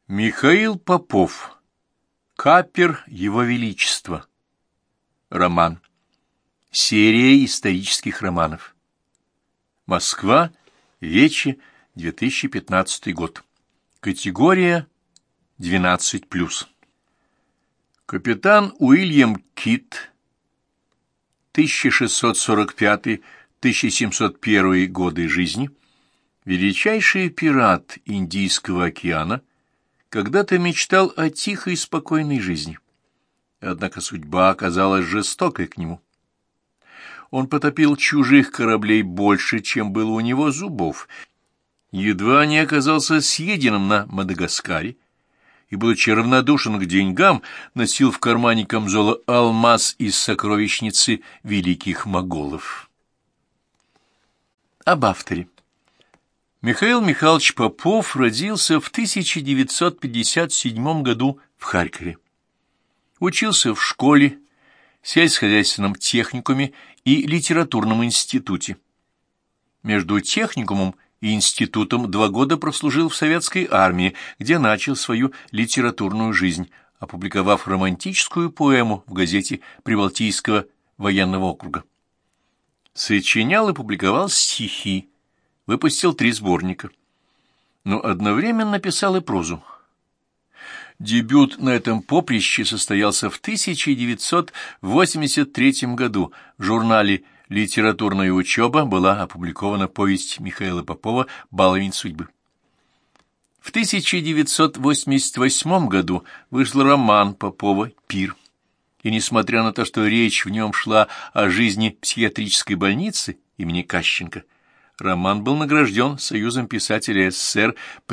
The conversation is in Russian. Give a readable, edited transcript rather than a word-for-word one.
Михаил Попов. Капер Его Величества. Роман. Серия исторических романов. Москва. Вече. 2015 год. Категория 12+. Капитан Уильям Кит. 1645-1701 годы жизни. Величайший пират Индийского океана. Когда-то мечтал о тихой и спокойной жизни. Однако судьба оказалась жестокой к нему. Он потопил чужих кораблей больше, чем было у него зубов, едва не оказался съеденным на Мадагаскаре и, будучи равнодушен к деньгам, носил в кармане камзола алмаз из сокровищницы великих моголов. Об авторе. Михаил Михайлович Попов родился в 1957 году в Харькове. Учился в школе, сельскохозяйственном техникуме и литературном институте. Между техникумом и институтом 2 года прослужил в советской армии, где начал свою литературную жизнь, опубликовав романтическую поэму в газете Прибалтийского военного округа. Сочинял и публиковал стихи, выпустил 3 сборника, но одновременно писал и прозу. Дебют на этом поприще состоялся в 1983 году. В журнале «Литературная учеба» была опубликована повесть Михаила Попова «Баловень судьбы». В 1988 году вышел роман Попова «Пир». И несмотря на то, что речь в нем шла о жизни психиатрической больницы имени Кащенко, роман был награжден Союзом писателей СССР